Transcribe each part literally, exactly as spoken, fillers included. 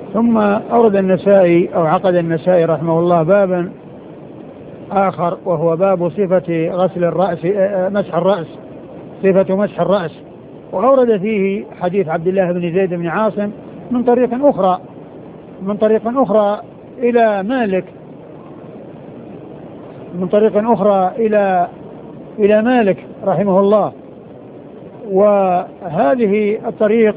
ثم أورد النسائي أو عقد النسائي رحمه الله بابا آخر، وهو باب صفة غسل الرأس، مسح الرأس، صفة مسح الرأس، وأورد فيه حديث عبد الله بن زيد بن عاصم من طريق أخرى من طريق أخرى إلى مالك من طريق أخرى إلى إلى مالك رحمه الله. وهذه الطريق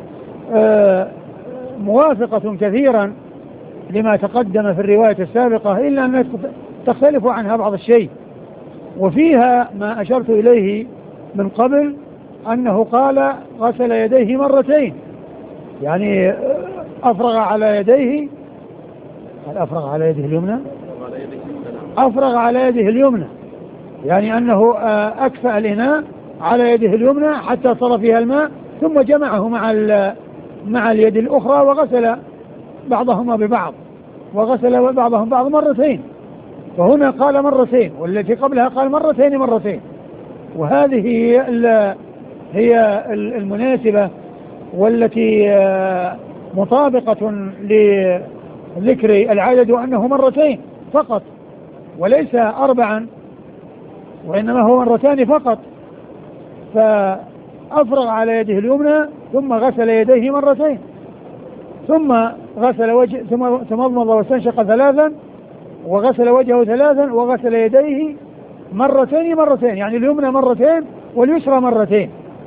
موافقة كثيرا لما تقدم في الرواية السابقة، إلا أنها تختلف عنها بعض الشيء، وفيها ما أشرت إليه من قبل أنه قال غسل يديه مرتين، يعني أفرغ على يديه أفرغ على يده اليمنى أفرغ على يده اليمنى يعني أنه أكفأ الإناء على يده اليمنى حتى صار فيها الماء، ثم جمعه مع مع اليد الأخرى وغسل بعضهما ببعض وغسل بعضهم بعض مرتين. فهنا قال مرتين، والتي قبلها قال مرتين مرتين، وهذه هي هي المناسبة والتي مطابقة لذكر العدد أنه مرتين فقط وليس أربعا، وإنما هو مرتان فقط. فأفرغ على يده اليمنى ثم غسل يديه مرتين، ثم غسل وجه ثم تمضمض واستنشق ثلاثا، وغسل وجهه ثلاثا، وغسل يديه مرتين مرتين، يعني اليمنى مرتين واليسرى مرتين،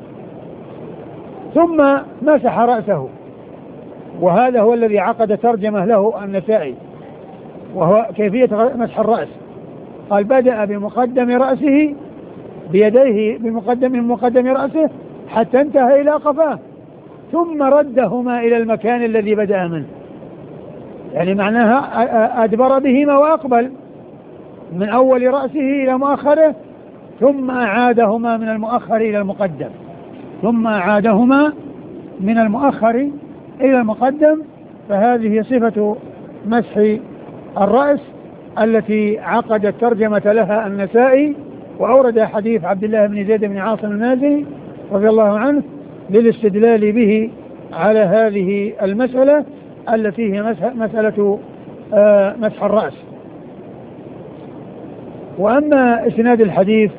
ثم مسح رأسه. وهذا هو الذي عقد ترجمة له النسائي، وهو كيفية مسح الرأس. قال بدأ بمقدم رأسه بيديه بمقدم من مقدم رأسه حتى انتهى إلى قفاه، ثم ردهما إلى المكان الذي بدأ منه، يعني معناها أدبر بهما وأقبل من أول رأسه إلى مؤخره، ثم أعادهما من المؤخر إلى المقدم ثم أعادهما من المؤخر إلى المقدم. فهذه صفة مسح الرأس التي عقد الترجمة لها النسائي، وأورد حديث عبد الله بن زيد بن عاصم النازلي رضي الله عنه للاستدلال به على هذه المسألة التي هي مسألة مسح الرأس. وأما إسناد الحديث